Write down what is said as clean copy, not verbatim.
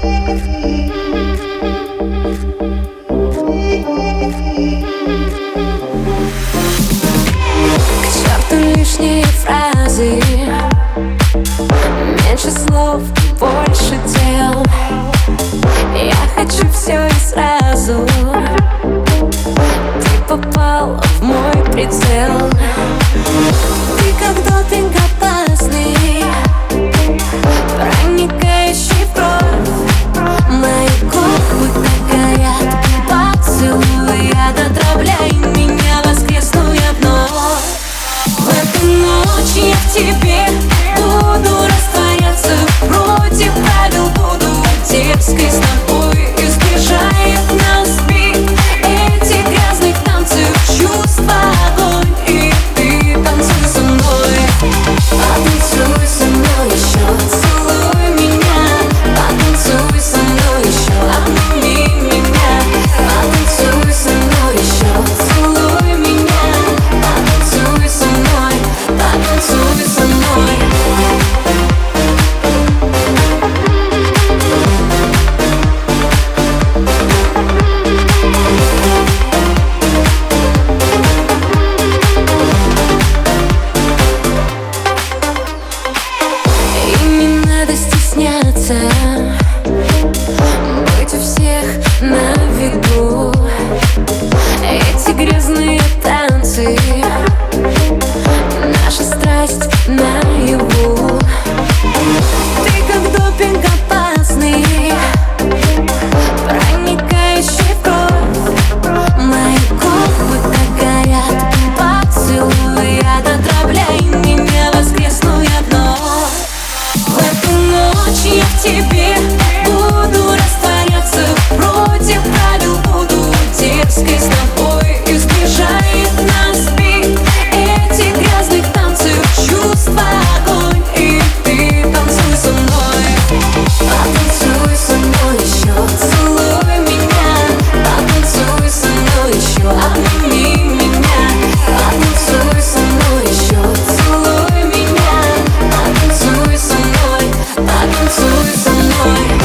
Лишние фразы, меньше слов, больше дел. Я хочу все и сразу. Ты попал в мой прицел. Ты как допинг опасный, проникающий в кровь. Мои губы так горят, поцелуй, отравляй меня, воскресну я вновь. В эту ночь я в тебе буду растворяться, против правил буду дерзкой с тобой. Избежает нас бит этих грязных танцев, чувства огонь, и ты танцуй со мной. Потанцуй со мной еще, целуй меня. Потанцуй со мной еще, обними меня. Потанцуй со мной еще, целуй меня. Потанцуй со мной, потанцуй со мной. И не надо стесняться быть у всех на виду. Эти грязные танцы, наша страсть наяву. Ты как допинг опасный, проникающий в кровь. Мои губы так горят, поцелуй, отравляй меня, воскресну я вновь. В эту ночь я в тебе буду растворяться, против правил буду дерзкой с тобой. Избежает нас бит этих грязных танцев, чувства огонь, и ты танцуй со мной. Потанцуй со мной еще, целуй меня. Потанцуй со мной еще, обними меня. Потанцуй со мной еще, целуй меня. Потанцуй со мной, потанцуй со мной.